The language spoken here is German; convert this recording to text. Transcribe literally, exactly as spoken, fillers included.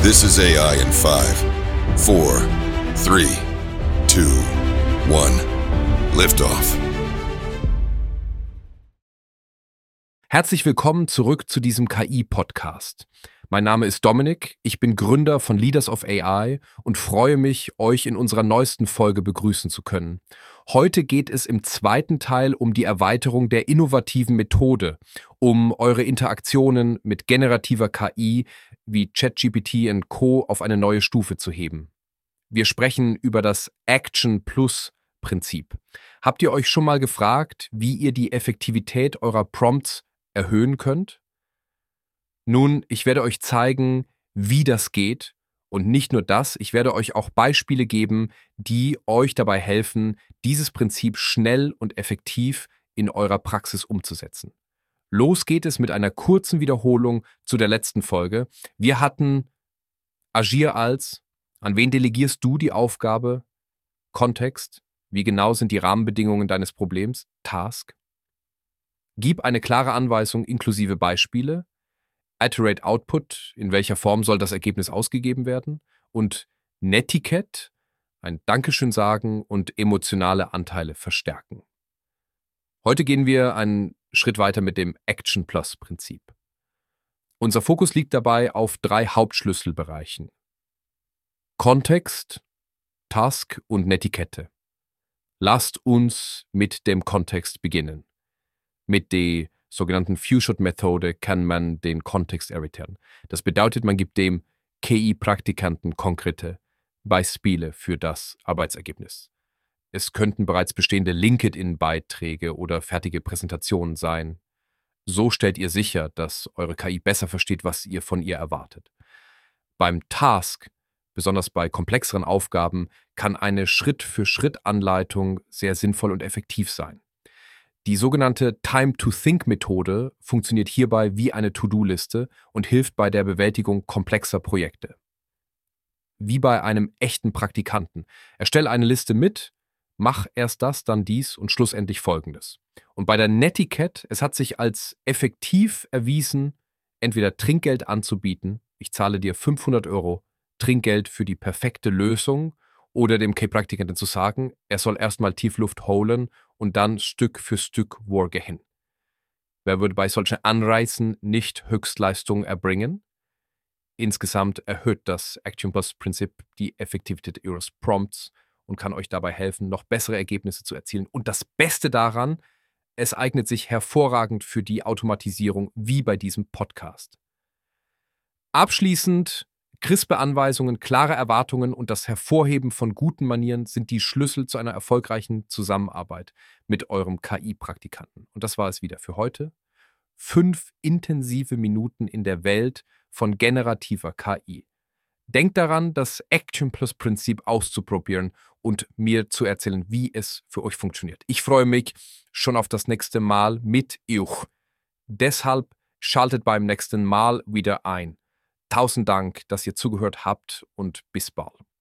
This is A I in five, four, three, two, one. Liftoff. Herzlich willkommen zurück zu diesem K I-Podcast. Mein Name ist Dominik, ich bin Gründer von Leaders of A I und freue mich, euch in unserer neuesten Folge begrüßen zu können. Heute geht es im zweiten Teil um die Erweiterung der innovativen Methode, um eure Interaktionen mit generativer K I wie ChatGPT und Co. auf eine neue Stufe zu heben. Wir sprechen über das Action-Plus-Prinzip. Habt ihr euch schon mal gefragt, wie ihr die Effektivität eurer Prompts erhöhen könnt? Nun, ich werde euch zeigen, wie das geht, und nicht nur das, ich werde euch auch Beispiele geben, die euch dabei helfen, dieses Prinzip schnell und effektiv in eurer Praxis umzusetzen. Los geht es mit einer kurzen Wiederholung zu der letzten Folge. Wir hatten Agier als, an wen delegierst du die Aufgabe? Kontext, wie genau sind die Rahmenbedingungen deines Problems? Task. Gib eine klare Anweisung inklusive Beispiele. Iterate Output, in welcher Form soll das Ergebnis ausgegeben werden? Und Netiquette, ein Dankeschön sagen und emotionale Anteile verstärken. Heute gehen wir einen Schritt weiter mit dem Action-Plus-Prinzip. Unser Fokus liegt dabei auf drei Hauptschlüsselbereichen: Kontext, Task und Netiquette. Lasst uns mit dem Kontext beginnen. Mit der sogenannten Few-Shot-Methode kann man den Kontext erweitern. Das bedeutet, man gibt dem K I-Praktikanten konkrete Beispiele für das Arbeitsergebnis. Es könnten bereits bestehende LinkedIn-Beiträge oder fertige Präsentationen sein. So stellt ihr sicher, dass eure K I besser versteht, was ihr von ihr erwartet. Beim Task, besonders bei komplexeren Aufgaben, kann eine Schritt-für-Schritt-Anleitung sehr sinnvoll und effektiv sein. Die sogenannte Time-to-Think-Methode funktioniert hierbei wie eine To-Do-Liste und hilft bei der Bewältigung komplexer Projekte. Wie bei einem echten Praktikanten. Erstelle eine Liste mit, mach erst das, dann dies und schlussendlich Folgendes. Und bei der Netiquette, es hat sich als effektiv erwiesen, entweder Trinkgeld anzubieten, ich zahle dir fünfhundert Euro Trinkgeld für die perfekte Lösung, oder dem K-Praktikanten zu sagen, er soll erstmal tief Luft holen und dann Stück für Stück vorgehen. Wer würde bei solchen Anreizen nicht Höchstleistung erbringen? Insgesamt erhöht das Action-Plus-Prinzip die Effektivität eures Prompts und kann euch dabei helfen, noch bessere Ergebnisse zu erzielen. Und das Beste daran, es eignet sich hervorragend für die Automatisierung, wie bei diesem Podcast. Abschließend: Crispe Anweisungen, klare Erwartungen und das Hervorheben von guten Manieren sind die Schlüssel zu einer erfolgreichen Zusammenarbeit mit eurem K I-Praktikanten. Und das war es wieder für heute. Fünf intensive Minuten in der Welt von generativer K I. Denkt daran, das Action-Plus-Prinzip auszuprobieren und mir zu erzählen, wie es für euch funktioniert. Ich freue mich schon auf das nächste Mal mit euch. Deshalb schaltet beim nächsten Mal wieder ein. Tausend Dank, dass ihr zugehört habt und bis bald.